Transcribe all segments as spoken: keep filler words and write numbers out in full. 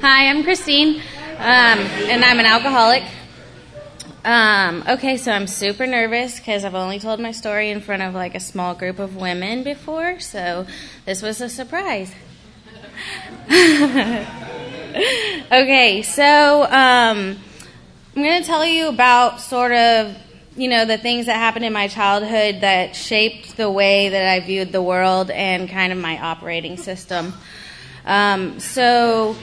Hi, I'm Christine, um, and I'm an alcoholic. Um, okay, so I'm super nervous because I've only told my story in front of like a small group of women before, so this was a surprise. Okay, so um, I'm going to tell you about sort of, you know, the things that happened in my childhood that shaped the way that I viewed the world and kind of my operating system. Um, so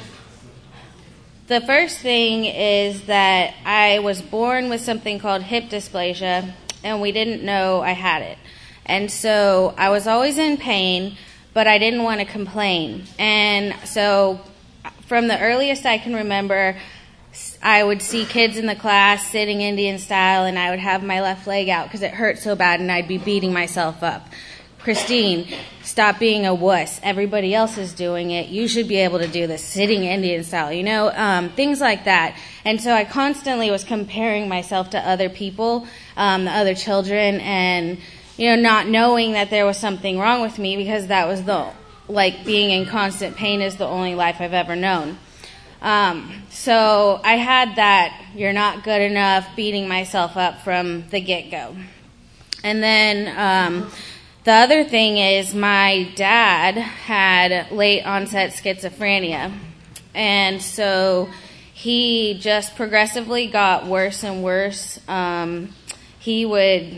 the first thing is that I was born with something called hip dysplasia, and we didn't know I had it. And so I was always in pain, but I didn't want to complain. And so from the earliest I can remember, I would see kids in the class sitting Indian style, and I would have my left leg out because it hurt so bad, and I'd be beating myself up. Christine, stop being a wuss. Everybody else is doing it. You should be able to do this, sitting Indian style, you know, um, things like that. And so I constantly was comparing myself to other people, um, the other children, and, you know, not knowing that there was something wrong with me because that was the, like, being in constant pain is the only life I've ever known. Um, so I had that you're not good enough, beating myself up from the get-go. And then um, the other thing is my dad had late onset schizophrenia. And so he just progressively got worse and worse. Um, he would...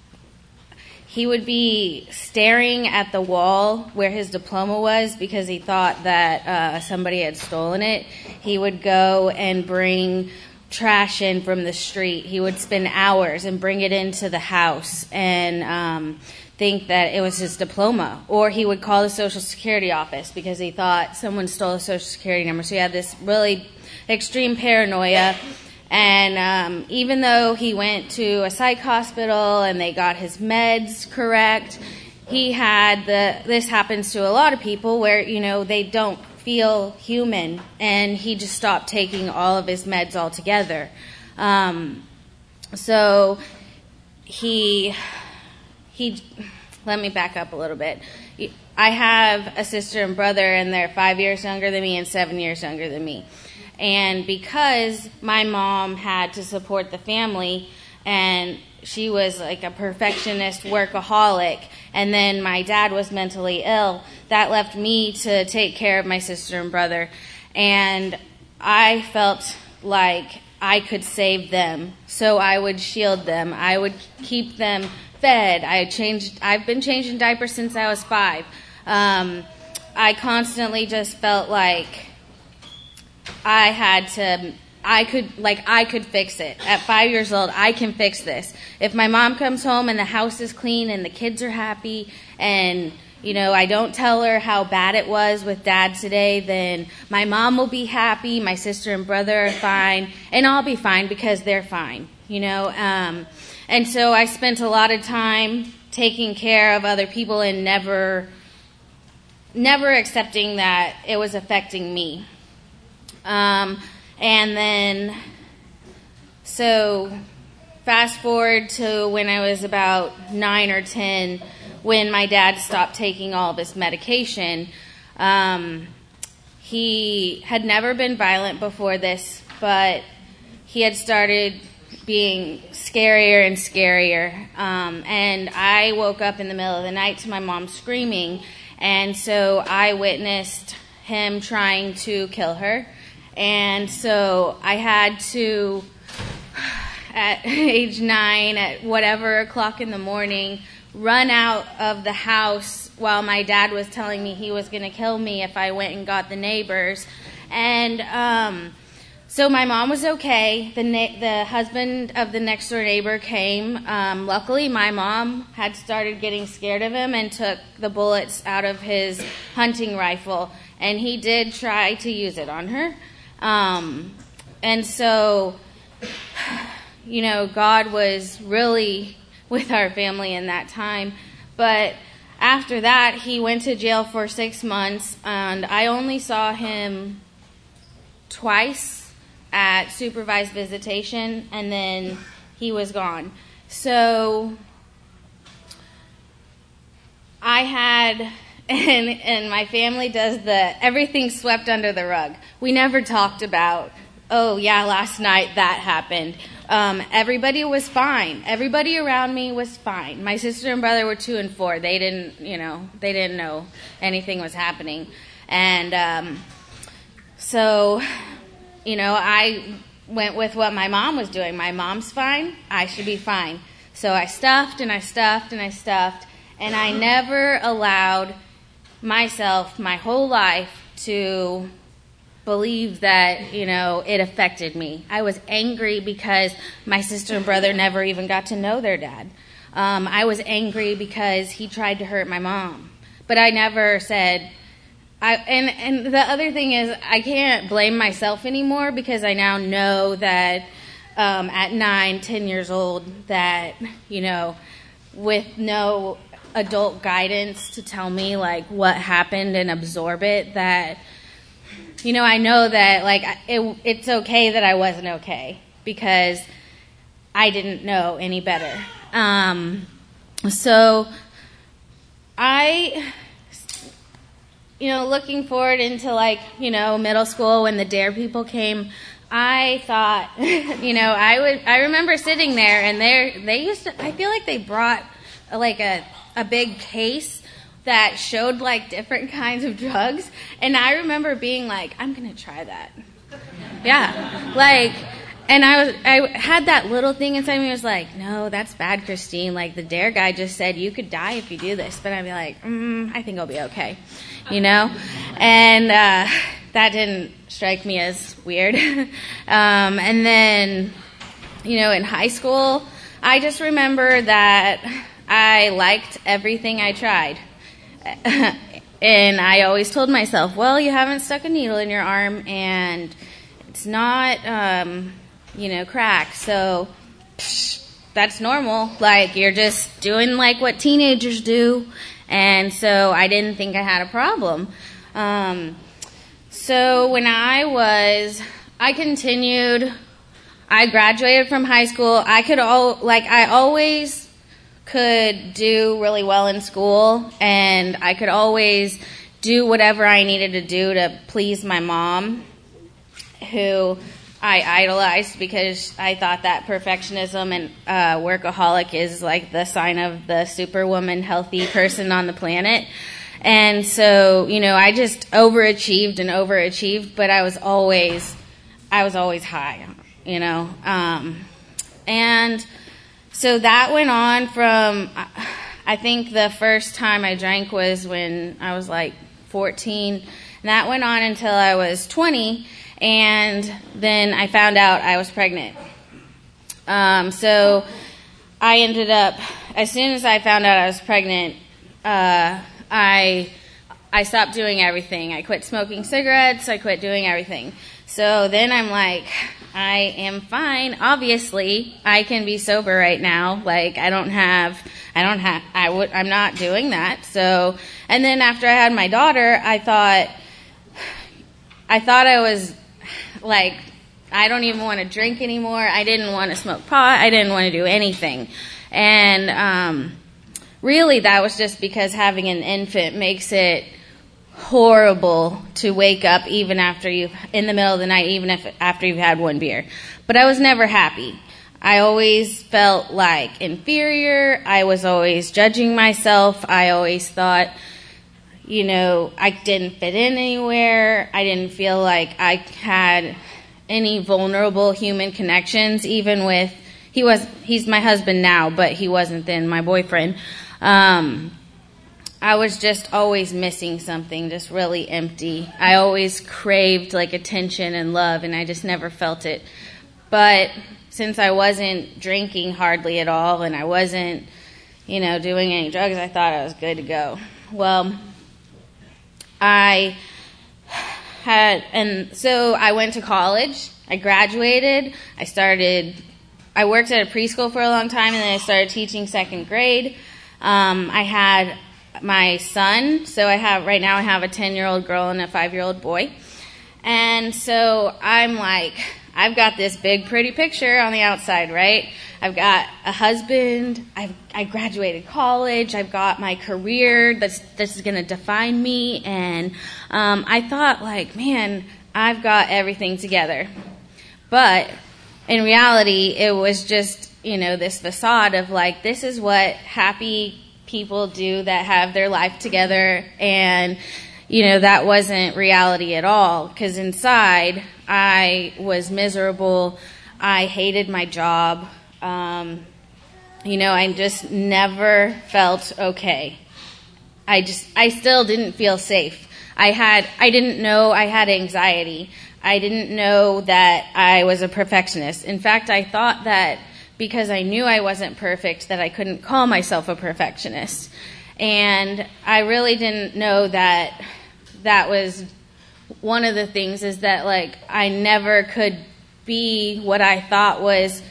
He would be staring at the wall where his diploma was because he thought that uh, somebody had stolen it. He would go and bring trash in from the street. He would spend hours and bring it into the house and um, think that it was his diploma. Or he would call the Social Security office because he thought someone stole his Social Security number. So he had this really extreme paranoia. And um, even though he went to a psych hospital and they got his meds correct, he had the, this happens to a lot of people where, you know, they don't feel human, and he just stopped taking all of his meds altogether. Um, so he, he, let me back up a little bit. I have a sister and brother, and they're five years younger than me and seven years younger than me. And because my mom had to support the family, and she was like a perfectionist workaholic, and then my dad was mentally ill, that left me to take care of my sister and brother. And I felt like I could save them, so I would shield them. I would keep them fed. I changed. I've been changing diapers since I was five. Um, I constantly just felt like I had to, I could, like, I could fix it. At five years old, I can fix this. If my mom comes home and the house is clean and the kids are happy and, you know, I don't tell her how bad it was with dad today, then my mom will be happy, my sister and brother are fine, and I'll be fine because they're fine, you know. Um, and so I spent a lot of time taking care of other people and never, never accepting that it was affecting me. Um, and then, so fast forward to when I was about nine or ten, when my dad stopped taking all of his medication. Um, he had never been violent before this, but he had started being scarier and scarier. Um, and I woke up in the middle of the night to my mom screaming, and so I witnessed him trying to kill her. And so I had to, at age nine, at whatever o'clock in the morning, run out of the house while my dad was telling me he was going to kill me if I went and got the neighbors. And um, so my mom was okay. The na- the husband of the next door neighbor came. Um, luckily, my mom had started getting scared of him and took the bullets out of his hunting rifle. And he did try to use it on her. Um, and so, you know, God was really with our family in that time. But after that, he went to jail for six months, and I only saw him twice at supervised visitation, and then he was gone. So I had And and my family does the everything swept under the rug. We never talked about, oh yeah, last night that happened. Um, everybody was fine. Everybody around me was fine. My sister and brother were two and four. They didn't, you know, they didn't know anything was happening. And um, so, you know, I went with what my mom was doing. My mom's fine. I should be fine. So I stuffed and I stuffed and I stuffed. And I never allowed myself my whole life to believe that, you know, it affected me. I was angry because my sister and brother never even got to know their dad. Um, I was angry because he tried to hurt my mom. But I never said, I and, and the other thing is I can't blame myself anymore because I now know that um, at nine, ten years old that, you know, with no adult guidance to tell me like what happened and absorb it, that, you know, I know that like it, it's okay that I wasn't okay because I didn't know any better. Um, so I, you know, looking forward into like, you know, middle school when the DARE people came, I thought, you know, I would, I remember sitting there and they they used to, I feel like they brought like a, a big case that showed like different kinds of drugs. And I remember being like, I'm going to try that. Yeah. Like, and I was, I had that little thing inside me was like, no, that's bad, Christine. Like the DARE guy just said you could die if you do this. But I'd be like, mm, I think I'll be okay. You know? And, uh, that didn't strike me as weird. um, and then, you know, in high school, I just remember that I liked everything I tried. And I always told myself, well, you haven't stuck a needle in your arm and it's not, um, you know, crack. So psh, that's normal. Like you're just doing like what teenagers do. And so I didn't think I had a problem. Um, so when I was, I continued, I graduated from high school. I could all, like I always could do really well in school, and I could always do whatever I needed to do to please my mom, who I idolized because I thought that perfectionism and uh, workaholic is like the sign of the superwoman, healthy person on the planet. And so, you know, I just overachieved and overachieved, but I was always, I was always high, you know, um, and so that went on from, I think the first time I drank was when I was like fourteen. And that went on until I was twenty. And then I found out I was pregnant. Um, so I ended up, as soon as I found out I was pregnant, uh, I I stopped doing everything. I quit smoking cigarettes. I quit doing everything. So then I'm like, I am fine. Obviously, I can be sober right now. Like, I don't have, I don't have, I would, I'm not doing that. So, and then after I had my daughter, I thought, I thought I was, like, I don't even want to drink anymore. I didn't want to smoke pot. I didn't want to do anything. And, um, really that was just because having an infant makes it horrible to wake up even after you in the middle of the night, even if after you've had one beer. But I was never happy. I always felt like inferior. I was always judging myself. I always thought, you know, I didn't fit in anywhere. I didn't feel like I had any vulnerable human connections, even with, he was, he's my husband now, but he wasn't then my boyfriend. Um, I was just always missing something, just really empty. I always craved like attention and love, and I just never felt it. But since I wasn't drinking hardly at all, and I wasn't, you know, doing any drugs, I thought I was good to go. Well, I had, and so I went to college. I graduated. I started, I worked at a preschool for a long time, and then I started teaching second grade. Um, I had my son, so I have, right now I have a ten-year-old girl and a five-year-old boy. And so I'm like, I've got this big, pretty picture on the outside, right? I've got a husband. I've, I graduated college. I've got my career. That's, this is going to define me. And um, I thought, like, man, I've got everything together. But in reality, it was just, you know, this facade of, like, this is what happy people do that have their life together. And, you know, that wasn't reality at all. Because inside, I was miserable. I hated my job. Um, you know, I just never felt okay. I just, I still didn't feel safe. I had, I didn't know I had anxiety. I didn't know that I was a perfectionist. In fact, I thought that because I knew I wasn't perfect, that I couldn't call myself a perfectionist. And I really didn't know that that was one of the things, is that, like, I never could be what I thought was,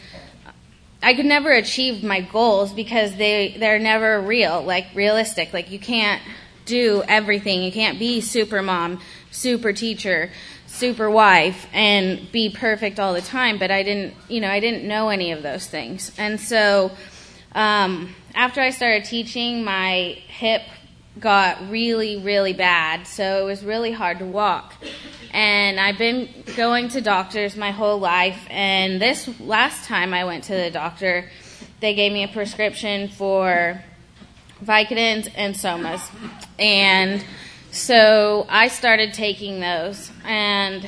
I could never achieve my goals because they, they're never real, like realistic. Like, you can't do everything. You can't be super mom, super teacher, super wife, and be perfect all the time. But I didn't, you know, I didn't know any of those things. And so um, after I started teaching, my hip got really, really bad. So it was really hard to walk. And I've been going to doctors my whole life. And this last time I went to the doctor, they gave me a prescription for Vicodins and Somas. And so I started taking those. And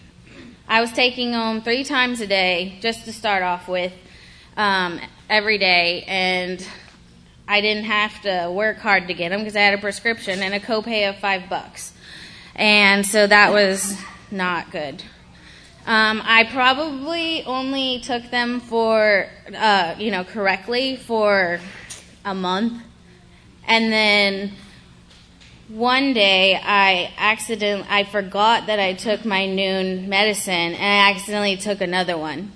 I was taking them three times a day just to start off with, um, every day. And I didn't have to work hard to get them because I had a prescription and a copay of five bucks. And so that was not good. Um, I probably only took them for, uh, you know, correctly for a month. And then one day I accidentally, I forgot that I took my noon medicine, and I accidentally took another one.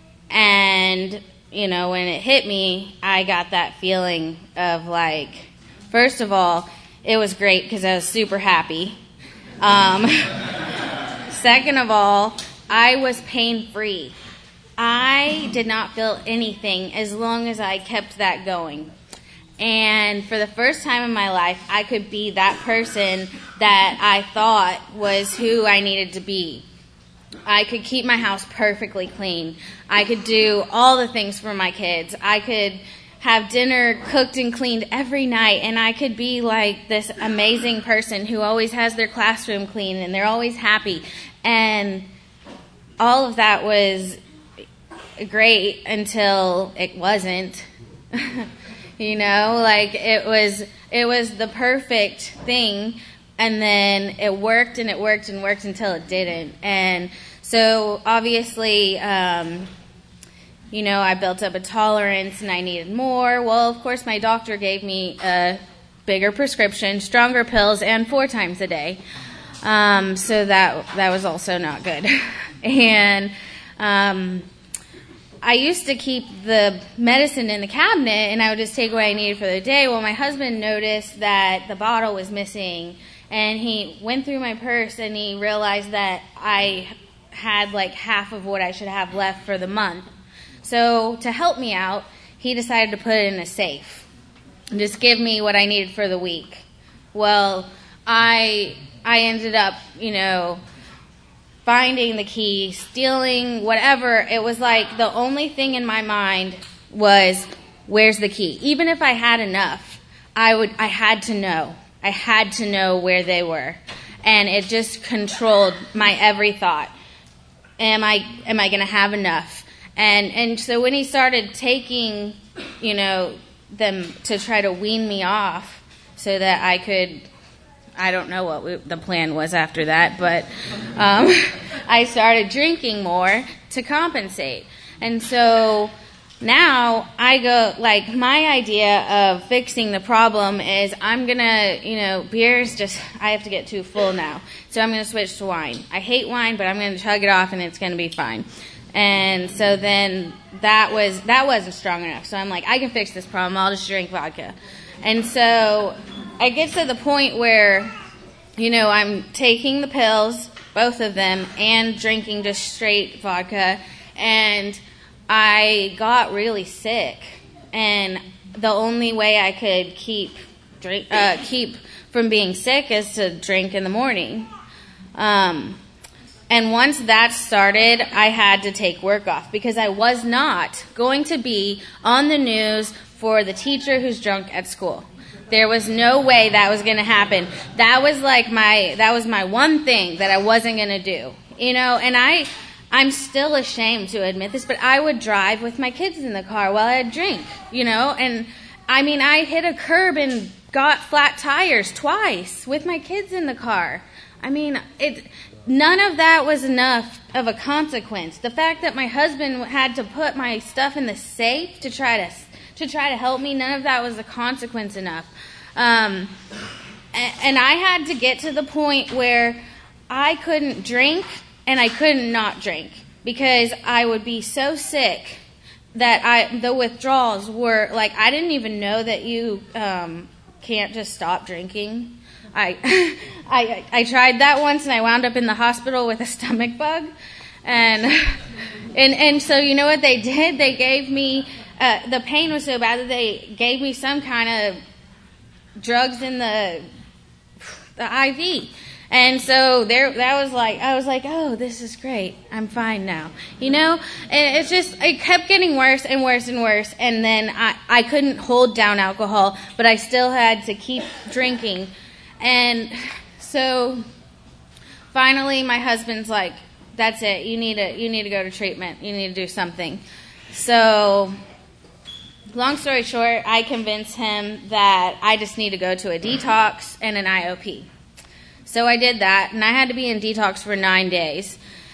And, you know, when it hit me, I got that feeling of, like, first of all, it was great because I was super happy. Um, second of all, I was pain-free. I did not feel anything as long as I kept that going. And for the first time in my life, I could be that person that I thought was who I needed to be. I could keep my house perfectly clean. I could do all the things for my kids. I could have dinner cooked and cleaned every night, and I could be like this amazing person who always has their classroom clean and they're always happy. And all of that was great until it wasn't. You know, like it was it was the perfect thing, and then it worked and it worked and worked until it didn't. And so obviously, um, you know, I built up a tolerance and I needed more. Well, of course, my doctor gave me a bigger prescription, stronger pills, and four times a day. Um, so that that was also not good. And um, I used to keep the medicine in the cabinet, and I would just take what I needed for the day. Well, my husband noticed that the bottle was missing, and he went through my purse, and he realized that I had like half of what I should have left for the month. So to help me out, he decided to put it in a safe and just give me what I needed for the week. Well, I I ended up, you know, finding the key, stealing, whatever. It was like the only thing in my mind was, where's the key? Even if I had enough, I would I had to know. I had to know where they were. And it just controlled my every thought. Am I am I going to have enough? And and so when he started taking, you know, them to try to wean me off so that I could, I don't know what we, the plan was after that, but um, I started drinking more to compensate. And so now I go, like, my idea of fixing the problem is I'm going to, you know, beer's just, I have to get too full now. So I'm going to switch to wine. I hate wine, but I'm going to chug it off and it's going to be fine. And so then that was, that wasn't strong enough. So I'm like, I can fix this problem. I'll just drink vodka. And so I get to the point where, you know, I'm taking the pills, both of them, and drinking just straight vodka. And I got really sick, and the only way I could keep drink, uh, keep from being sick is to drink in the morning. Um, and once that started, I had to take work off because I was not going to be on the news for the teacher who's drunk at school. There was no way that was going to happen. That was like my, that was my one thing that I wasn't going to do, you know, and I, I'm still ashamed to admit this, but I would drive with my kids in the car while I'd drink, you know, and I mean, I hit a curb and got flat tires twice with my kids in the car. I mean, it, none of that was enough of a consequence. The fact that my husband had to put my stuff in the safe to try to, to try to help me, none of that was a consequence enough. Um, and, and I had to get to the point where I couldn't drink and I couldn't not drink because I would be so sick that I the withdrawals were like, I didn't even know that you um, can't just stop drinking. I, I I tried that once and I wound up in the hospital with a stomach bug, and and and so you know what they did? They gave me uh, the pain was so bad that they gave me some kind of drugs in the the I V. And so there, that was like, I was like, oh, this is great. I'm fine now. You know? And it's just, it kept getting worse and worse and worse. And then I, I couldn't hold down alcohol, but I still had to keep drinking. And so finally my husband's like, that's it. You need to, you need to go to treatment. You need to do something. So long story short, I convinced him that I just need to go to a detox and an I O P. So I did that, and I had to be in detox for nine days.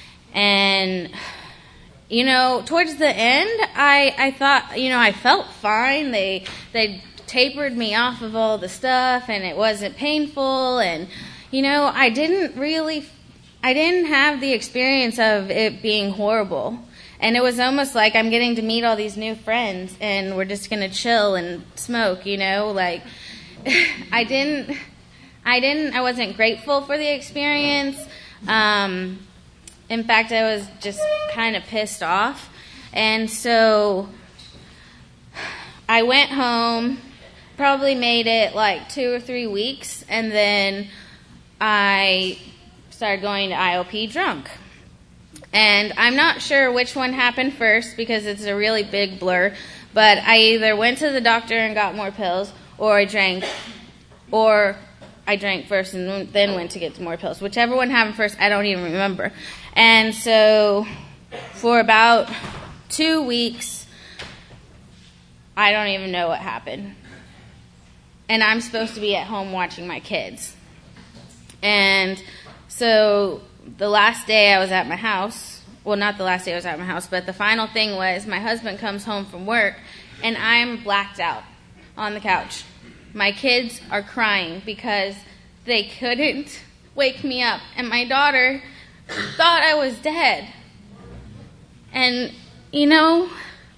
And, you know, towards the end, I, I thought, you know, I felt fine. They they tapered me off of all the stuff, and it wasn't painful. And, you know, I didn't really, I didn't have the experience of it being horrible. And it was almost like I'm getting to meet all these new friends, and we're just going to chill and smoke, you know, like, I didn't... I didn't, I wasn't grateful for the experience. Um, in fact, I was just kind of pissed off. And so I went home, probably made it like two or three weeks, and then I started going to I O P drunk. And I'm not sure which one happened first because it's a really big blur, but I either went to the doctor and got more pills, or I drank, or I drank first and then went to get more pills. Whichever one happened first, I don't even remember. And so for about two weeks, I don't even know what happened. And I'm supposed to be at home watching my kids. And so the last day I was at my house, well, not the last day I was at my house, but the final thing was my husband comes home from work, and I'm blacked out on the couch. My kids are crying because they couldn't wake me up. And my daughter thought I was dead. And, you know,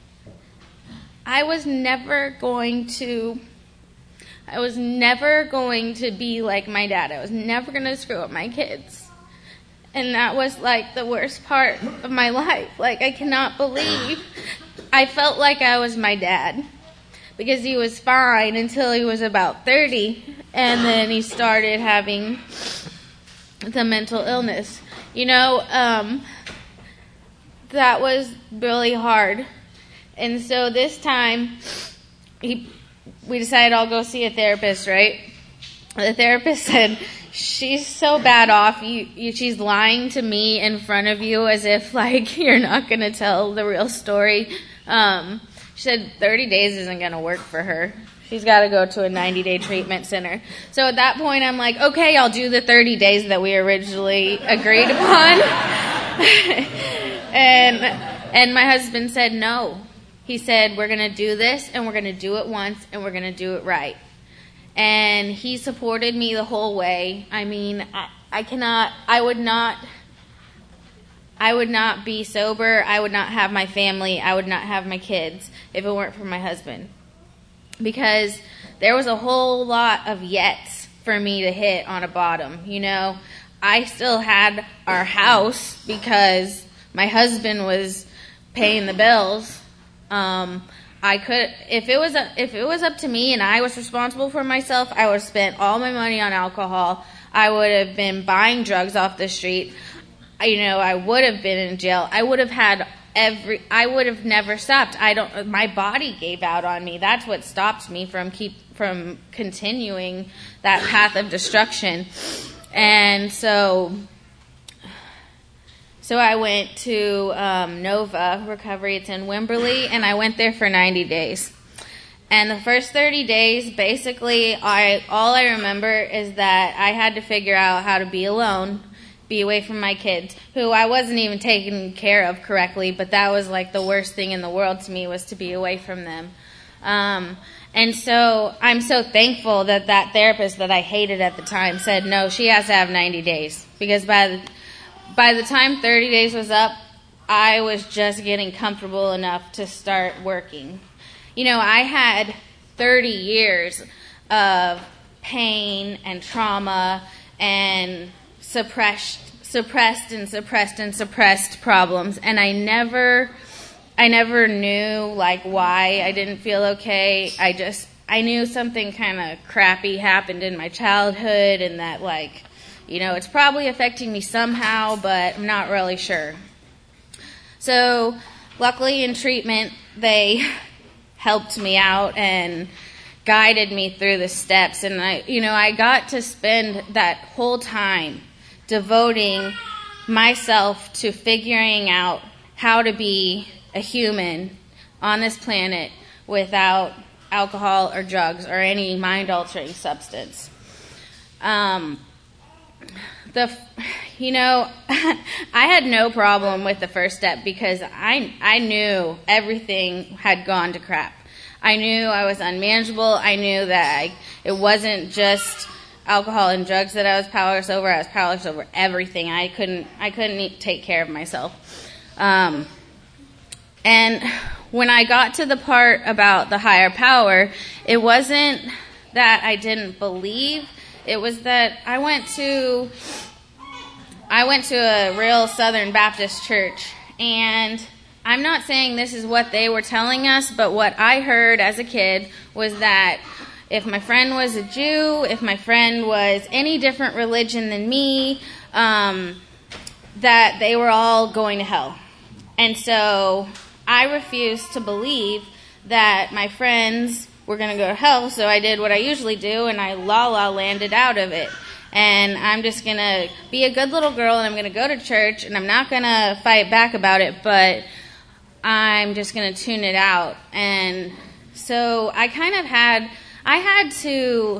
I was never going to, I was never going to be like my dad. I was never going to screw up my kids. And that was like the worst part of my life. Like, I cannot believe I felt like I was my dad. Because he was fine until he was about thirty, and then he started having the mental illness. You know, um, that was really hard. And so this time, he, we decided I'll go see a therapist, right? The therapist said, she's so bad off, you, you, she's lying to me in front of you as if, like, you're not going to tell the real story. Um... She said thirty days isn't going to work for her. She's got to go to a ninety-day treatment center. So at that point, I'm like, okay, I'll do the thirty days that we originally agreed upon. and and my husband said no. He said, we're going to do this, and we're going to do it once, and we're going to do it right. And he supported me the whole way. I mean, I, I cannot, I would not... I would not be sober, I would not have my family, I would not have my kids if it weren't for my husband. Because there was a whole lot of yets for me to hit on a bottom, you know. I still had our house because my husband was paying the bills. Um, I could, if it was a, if it was up to me and I was responsible for myself, I would have spent all my money on alcohol. I would have been buying drugs off the street. You know, I would have been in jail. I would have had every, I would have never stopped. I don't, my body gave out on me. That's what stopped me from keep, from continuing that path of destruction. And so, so I went to um, Nova Recovery. It's in Wimberley, and I went there for ninety days. And the first thirty days, basically, I all I remember is that I had to figure out how to be alone, be away from my kids, who I wasn't even taking care of correctly, but that was like the worst thing in the world to me, was to be away from them. Um, and so I'm so thankful that that therapist that I hated at the time said, no, she has to have ninety days. Because by the, by the time thirty days was up, I was just getting comfortable enough to start working. You know, I had thirty years of pain and trauma and suppressed, suppressed and suppressed and suppressed problems, and I never, I never knew like why I didn't feel okay. I just, I knew something kind of crappy happened in my childhood, and that like, you know, it's probably affecting me somehow, but I'm not really sure. So, luckily in treatment, they helped me out and guided me through the steps, and I, you know, I got to spend that whole time devoting myself to figuring out how to be a human on this planet without alcohol or drugs or any mind-altering substance. Um, the, you know, I had no problem with the first step because I, I knew everything had gone to crap. I knew I was unmanageable. I knew that I, it wasn't just alcohol and drugs that I was powerless over. I was powerless over everything. I couldn't, I couldn't take care of myself. Um, and when I got to the part about the higher power, it wasn't that I didn't believe. It was that I went to, I went to a real Southern Baptist church, and I'm not saying this is what they were telling us, but what I heard as a kid was that if my friend was a Jew, if my friend was any different religion than me, um, that they were all going to hell. And so I refused to believe that my friends were going to go to hell, so I did what I usually do, and I la-la landed out of it. And I'm just going to be a good little girl, and I'm going to go to church, and I'm not going to fight back about it, but I'm just going to tune it out. And so I kind of had, I had to,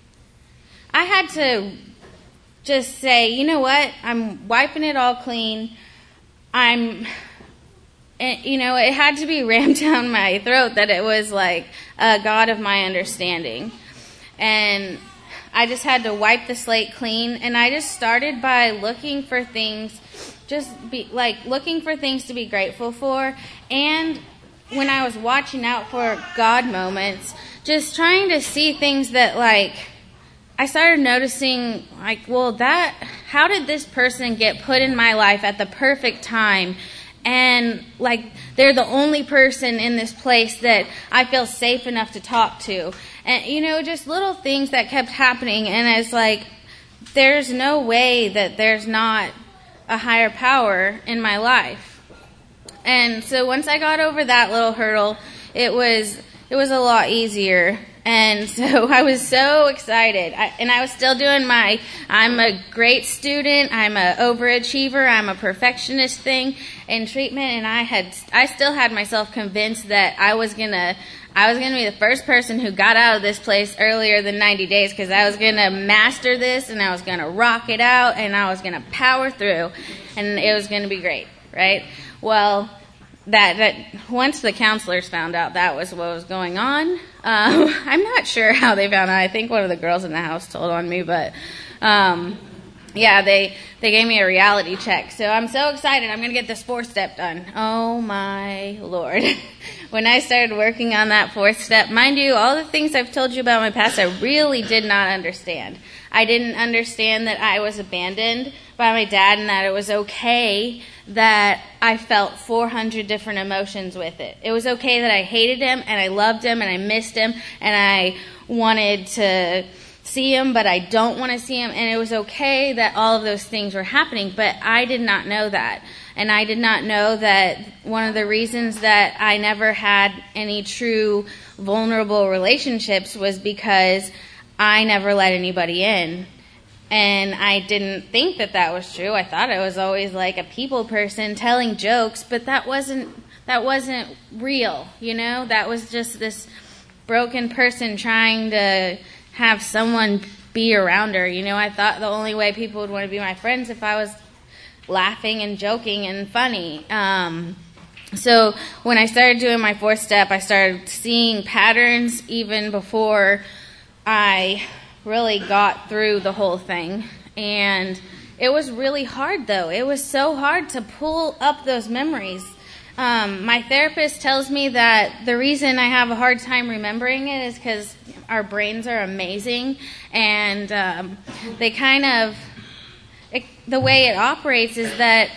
I had to just say, you know what, I'm wiping it all clean. I'm, you know, it had to be rammed down my throat that it was like a God of my understanding. And I just had to wipe the slate clean, and I just started by looking for things, just be like looking for things to be grateful for, and when I was watching out for God moments, just trying to see things that like, I started noticing like, well, that, how did this person get put in my life at the perfect time? And like, they're the only person in this place that I feel safe enough to talk to. And, you know, just little things that kept happening. And it's like, there's no way that there's not a higher power in my life. And so once I got over that little hurdle, it was, it was a lot easier. And so I was so excited. I, and I was still doing my, I'm a great student, I'm an overachiever, I'm a perfectionist thing in treatment. And I had, I still had myself convinced that I was going to, I was going to be the first person who got out of this place earlier than ninety days, because I was going to master this, and I was going to rock it out, and I was going to power through, and it was going to be great, right? Well, that, that once the counselors found out that was what was going on, um, I'm not sure how they found out. I think one of the girls in the house told on me, but um, yeah, they they gave me a reality check. So I'm so excited. I'm going to get this fourth step done. Oh, my Lord. When I started working on that fourth step, mind you, all the things I've told you about my past, I really did not understand. I didn't understand that I was abandoned by my dad and that it was okay that I felt four hundred different emotions with it. It was okay that I hated him and I loved him and I missed him and I wanted to see him, but I don't want to see him. And it was okay that all of those things were happening, but I did not know that. And I did not know that one of the reasons that I never had any true vulnerable relationships was because I never let anybody in. And I didn't think that that was true. I thought I was always like a people person telling jokes, but that wasn't that wasn't real, you know? That was just this broken person trying to have someone be around her. You know, I thought the only way people would want to be my friends if I was laughing and joking and funny. Um, so when I started doing my fourth step, I started seeing patterns even before I really got through the whole thing. And it was really hard, though. It was so hard to pull up those memories. Um, my therapist tells me that the reason I have a hard time remembering it is because our brains are amazing, and um, they kind of, it, the way it operates is that,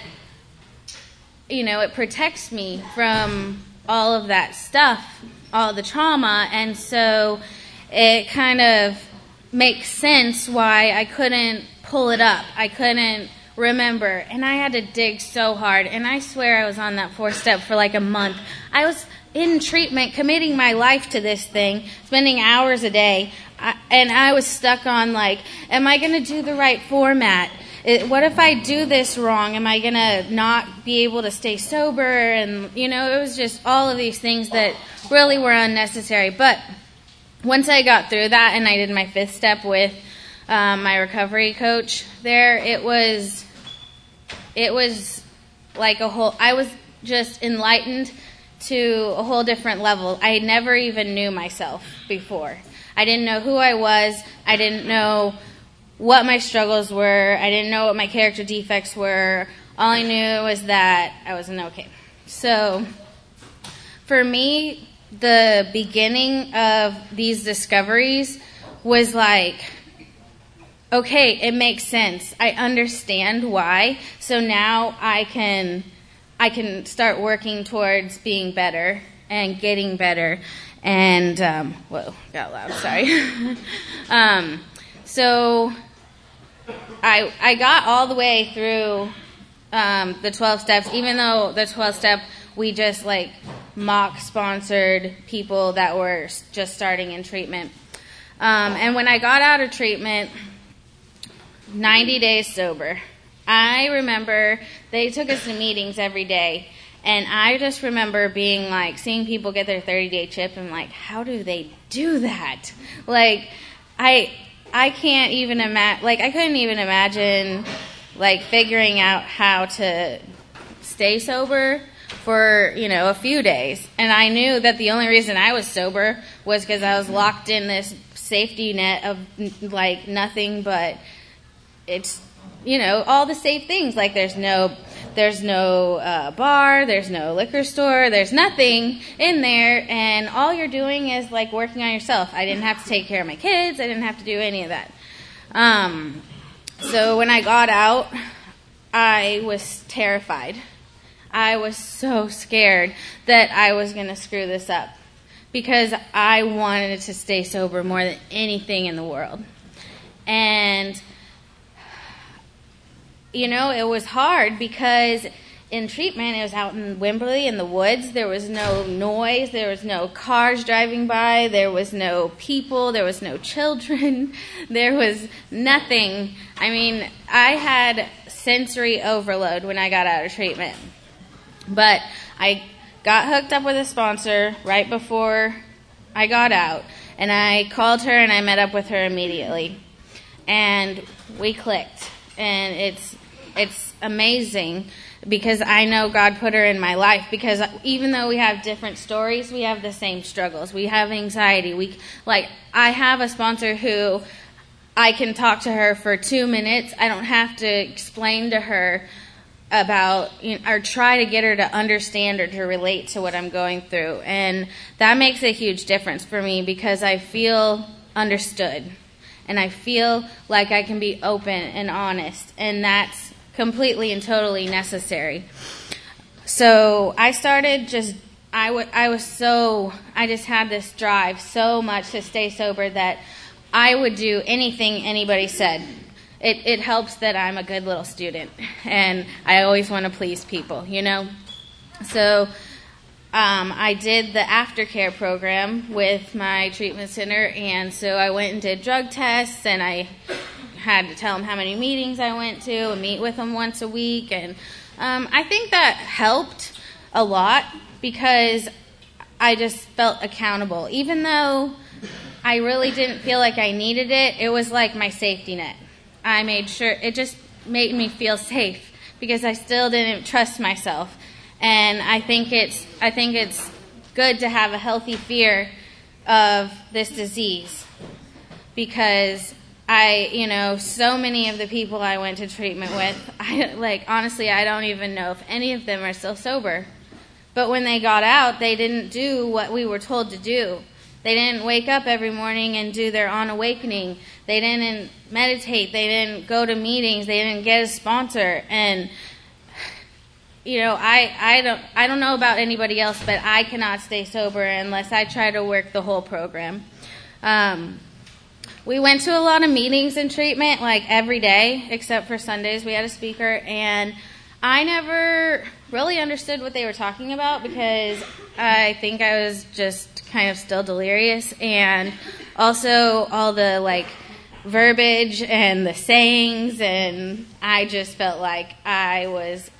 you know, it protects me from all of that stuff, all the trauma, and so it kind of makes sense why I couldn't pull it up. I couldn't remember. And I had to dig so hard. And I swear I was on that fourth step for like a month. I was in treatment, committing my life to this thing, spending hours a day. I, and I was stuck on like, am I going to do the right format? It, what if I do this wrong? Am I going to not be able to stay sober? And, you know, it was just all of these things that really were unnecessary. But once I got through that and I did my fifth step with um, my recovery coach there, it was, it was like a whole, I was just enlightened to a whole different level. I never even knew myself before. I didn't know who I was. I didn't know what my struggles were. I didn't know what my character defects were. All I knew was that I wasn't okay. So for me, the beginning of these discoveries was like, okay, it makes sense. I understand why. So now I can I can start working towards being better and getting better. And um, whoa, got loud. Sorry. um, so I I got all the way through um, the twelve steps, even though the twelfth step we just like mock sponsored people that were just starting in treatment. Um, and when I got out of treatment, ninety days sober, I remember they took us to meetings every day. And I just remember being like, seeing people get their thirty-day chip and like, how do they do that? Like, I I can't even imagine, like, I couldn't even imagine, like, figuring out how to stay sober for, you know, a few days. And I knew that the only reason I was sober was because I was locked in this safety net of, like, nothing but it's, you know, all the safe things. Like, there's no, there's no uh, bar, there's no liquor store, there's nothing in there, and all you're doing is, like, working on yourself. I didn't have to take care of my kids. I didn't have to do any of that. Um, so when I got out, I was terrified. I was so scared that I was going to screw this up because I wanted to stay sober more than anything in the world. And, you know, it was hard because in treatment, it was out in Wimberley in the woods. There was no noise. There was no cars driving by. There was no people. There was no children. There was nothing. I mean, I had sensory overload when I got out of treatment. But I got hooked up with a sponsor right before I got out. And I called her and I met up with her immediately. And we clicked. And it's it's amazing because I know God put her in my life. Because even though we have different stories, we have the same struggles. We have anxiety. We like I have a sponsor who I can talk to her for two minutes. I don't have to explain to her about, you know, or try to get her to understand or to relate to what I'm going through. And that makes a huge difference for me because I feel understood. And I feel like I can be open and honest. And that's completely and totally necessary. So I started just, I, w- I was so, I just had this drive so much to stay sober that I would do anything anybody said. It, it helps that I'm a good little student, and I always want to please people, you know? So um, I did the aftercare program with my treatment center, and so I went and did drug tests, and I had to tell them how many meetings I went to and meet with them once a week, and um, I think that helped a lot because I just felt accountable. Even though I really didn't feel like I needed it, it was like my safety net. I made sure, it just made me feel safe because I still didn't trust myself. And I think it's I think it's good to have a healthy fear of this disease because I, you know, so many of the people I went to treatment with, I, like, honestly, I don't even know if any of them are still sober. But when they got out, they didn't do what we were told to do. They didn't wake up every morning and do their On Awakening. They didn't meditate. They didn't go to meetings. They didn't get a sponsor. And, you know, I, I don't I don't know about anybody else, but I cannot stay sober unless I try to work the whole program. Um, we went to a lot of meetings in treatment, like every day, except for Sundays. We had a speaker, and I never really understood what they were talking about because I think I was just kind of still delirious, and also all the like verbiage and the sayings, and I just felt like I was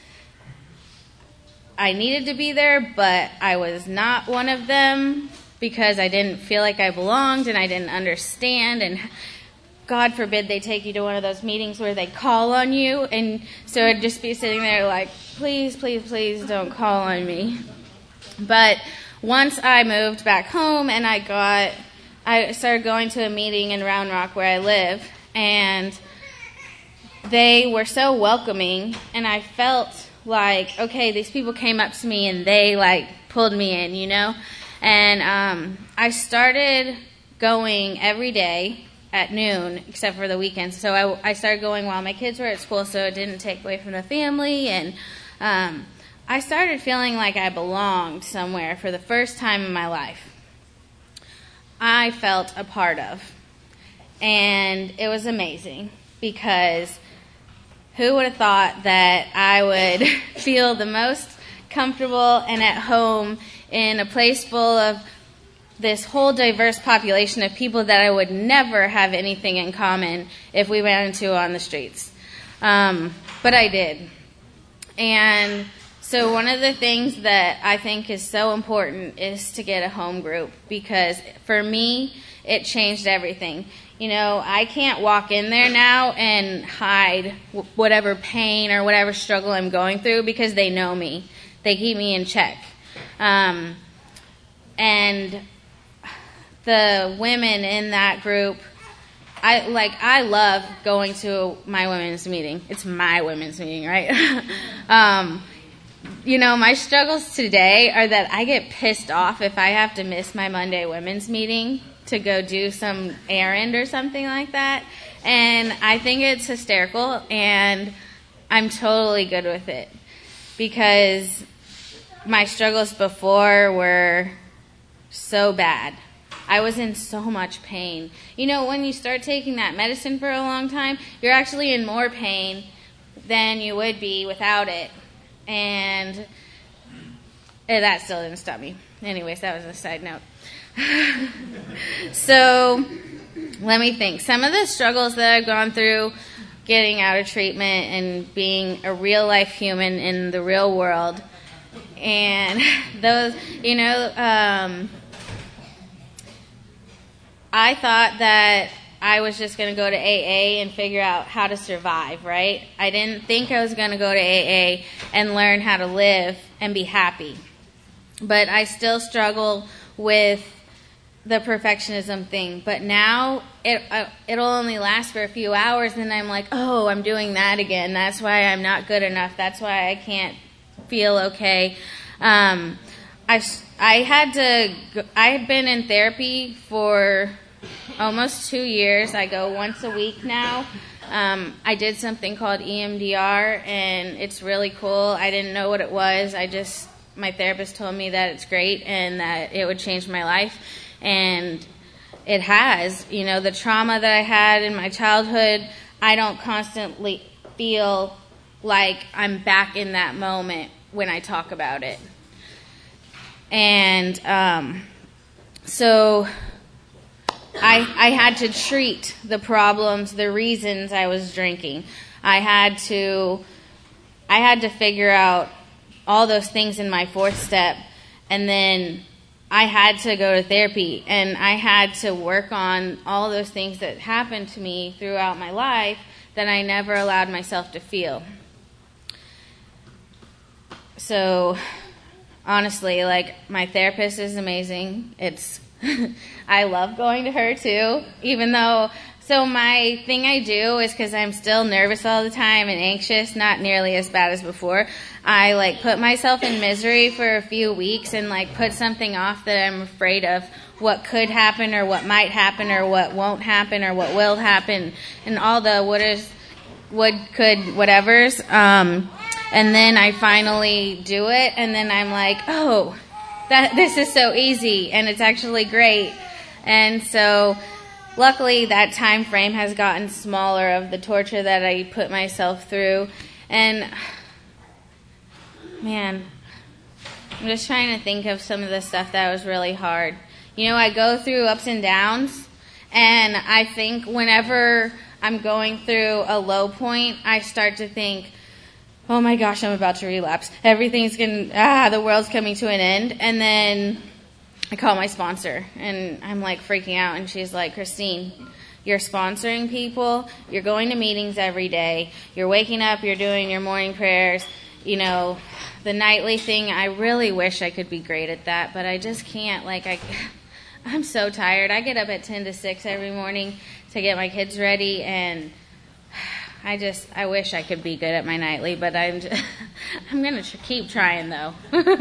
I needed to be there, but I was not one of them because I didn't feel like I belonged and I didn't understand. And God forbid they take you to one of those meetings where they call on you, and so I'd just be sitting there like, please, please, please don't call on me. But once I moved back home and I got, I started going to a meeting in Round Rock where I live, and they were so welcoming, and I felt like, okay, these people came up to me and they like pulled me in, you know? And um, I started going every day at noon, except for the weekends. So I, I started going while my kids were at school, so it didn't take away from the family. And um, I started feeling like I belonged somewhere for the first time in my life. I felt a part of. And it was amazing because who would have thought that I would feel the most comfortable and at home in a place full of this whole diverse population of people that I would never have anything in common if we ran into on the streets. Um, but I did. And so one of the things that I think is so important is to get a home group, because for me, it changed everything. You know, I can't walk in there now and hide whatever pain or whatever struggle I'm going through because they know me. They keep me in check. Um, and the women in that group, I like. I love going to my women's meeting. It's my women's meeting, right? um, you know, my struggles today are that I get pissed off if I have to miss my Monday women's meeting to go do some errand or something like that. And I think it's hysterical, and I'm totally good with it because my struggles before were so bad. I was in so much pain. You know, when you start taking that medicine for a long time, you're actually in more pain than you would be without it. And that still didn't stop me. Anyways, that was a side note. So, let me think. Some of the struggles that I've gone through getting out of treatment and being a real-life human in the real world, and those, you know, um, I thought that I was just going to go to A A and figure out how to survive, right? I didn't think I was going to go to A A and learn how to live and be happy. But I still struggle with the perfectionism thing. But now it, uh, it'll only last for a few hours, and I'm like, oh, I'm doing that again. That's why I'm not good enough. That's why I can't feel okay. Um, I I had to. I had been in therapy for almost two years. I go once a week now, Um, I did something called E M D R, and it's really cool. I didn't know what it was. I just, my therapist told me that it's great and that it would change my life, and it has. You know, the trauma that I had in my childhood, I don't constantly feel like I'm back in that moment when I talk about it. And um, so I, I had to treat the problems, the reasons I was drinking. I had to, I had to figure out all those things in my fourth step, and then I had to go to therapy, and I had to work on all those things that happened to me throughout my life that I never allowed myself to feel. So, honestly, like, my therapist is amazing. It's, I love going to her too, even though, so my thing I do is because I'm still nervous all the time and anxious, not nearly as bad as before. I, like, put myself in misery for a few weeks and, like, put something off that I'm afraid of, what could happen or what might happen or what won't happen or what will happen, and all the what is, would, could, whatevers. Um, and then I finally do it, and then I'm like, oh, that this is so easy, and it's actually great. And so luckily that time frame has gotten smaller of the torture that I put myself through. And man, I'm just trying to think of some of the stuff that was really hard. You know, I go through ups and downs, and I think whenever I'm going through a low point, I start to think, oh my gosh, I'm about to relapse. Everything's going to, ah, the world's coming to an end. And then I call my sponsor, and I'm like freaking out, and she's like, Christine, you're sponsoring people, you're going to meetings every day, you're waking up, you're doing your morning prayers, you know, the nightly thing. I really wish I could be great at that, but I just can't. Like, I, I'm so tired. I get up at ten to six every morning to get my kids ready, and I just, I wish I could be good at my nightly, but I'm just, I'm going to tr- keep trying, though.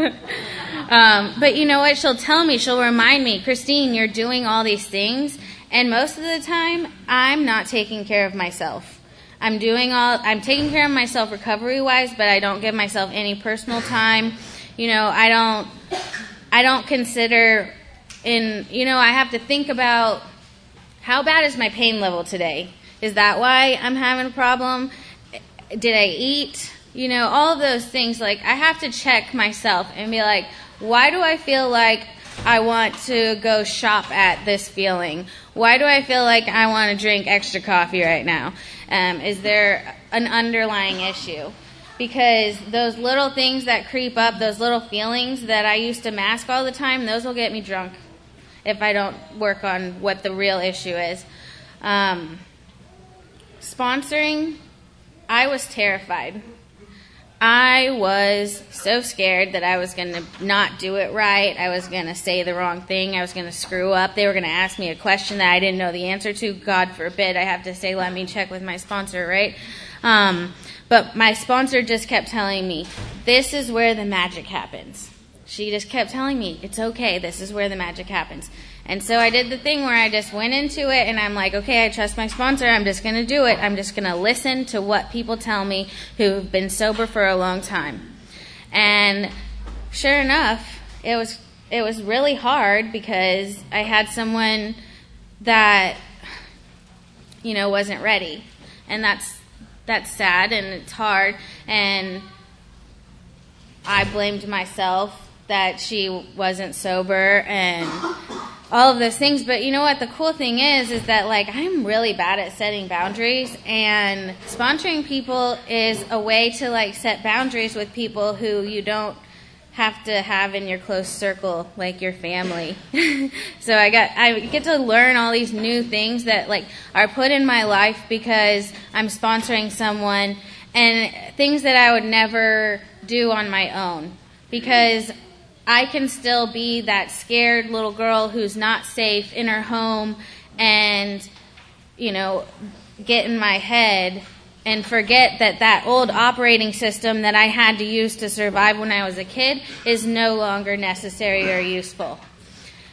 um, but you know what? She'll tell me, she'll remind me, Christine, you're doing all these things, and most of the time, I'm not taking care of myself. I'm doing all, I'm taking care of myself recovery-wise, but I don't give myself any personal time. You know, I don't, I don't consider in, you know, I have to think about how bad is my pain level today? Is that why I'm having a problem? Did I eat? You know, all of those things. Like, I have to check myself and be like, why do I feel like I want to go shop at this feeling? Why do I feel like I want to drink extra coffee right now? Um, is there an underlying issue? Because those little things that creep up, those little feelings that I used to mask all the time, those will get me drunk if I don't work on what the real issue is. Um... Sponsoring, I was terrified. I was so scared that I was going to not do it right. I was going to say the wrong thing. I was going to screw up. They were going to ask me a question that I didn't know the answer to. God forbid I have to say, let me check with my sponsor, right? Um, but my sponsor just kept telling me, this is where the magic happens. She just kept telling me, it's okay, this is where the magic happens. And so I did the thing where I just went into it, and I'm like, okay, I trust my sponsor. I'm just going to do it. I'm just going to listen to what people tell me who've been sober for a long time. And sure enough, it was it was really hard because I had someone that, you know, wasn't ready. And that's that's sad, and it's hard. And I blamed myself that she wasn't sober and all of those things. But you know what? The cool thing is, is that, like, I'm really bad at setting boundaries, and sponsoring people is a way to, like, set boundaries with people who you don't have to have in your close circle, like your family. So I got, I get to learn all these new things that, like, are put in my life because I'm sponsoring someone, and things that I would never do on my own, because I can still be that scared little girl who's not safe in her home and, you know, get in my head and forget that that old operating system that I had to use to survive when I was a kid is no longer necessary or useful.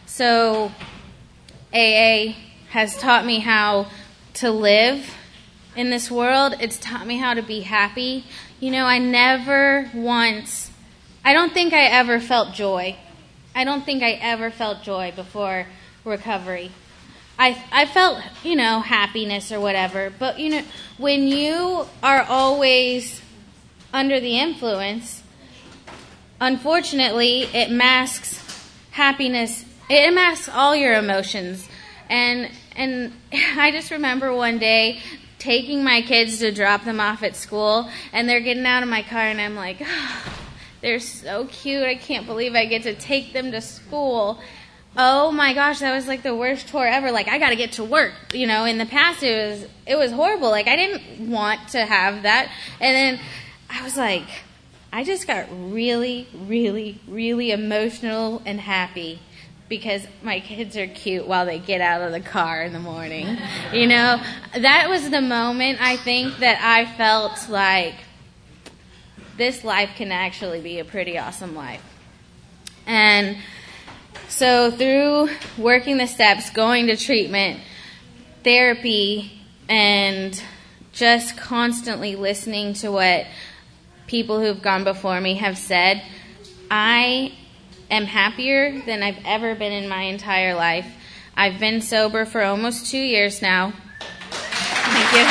So A A has taught me how to live in this world, it's taught me how to be happy. You know, I never once, I don't think I ever felt joy. I don't think I ever felt joy before recovery. I I felt, you know, happiness or whatever. But, you know, when you are always under the influence, unfortunately, it masks happiness. It masks all your emotions. And and I just remember one day taking my kids to drop them off at school, and they're getting out of my car, and I'm like, oh, they're so cute. I can't believe I get to take them to school. Oh my gosh, that was like the worst chore ever. Like, I got to get to work. You know, in the past it was it was horrible. Like, I didn't want to have that. And then I was like, I just got really, really, really emotional and happy because my kids are cute while they get out of the car in the morning. You know, that was the moment, I think, that I felt like this life can actually be a pretty awesome life. And so through working the steps, going to treatment, therapy, and just constantly listening to what people who've gone before me have said, I am happier than I've ever been in my entire life. I've been sober for almost two years now. Thank you.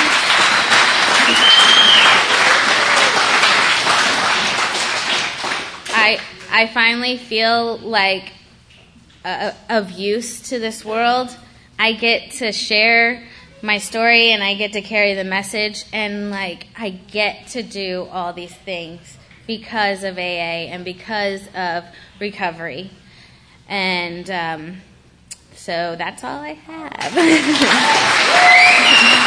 I I finally feel like uh, of use to this world. I get to share my story and I get to carry the message, and like I get to do all these things because of A A and because of recovery. And um, so that's all I have.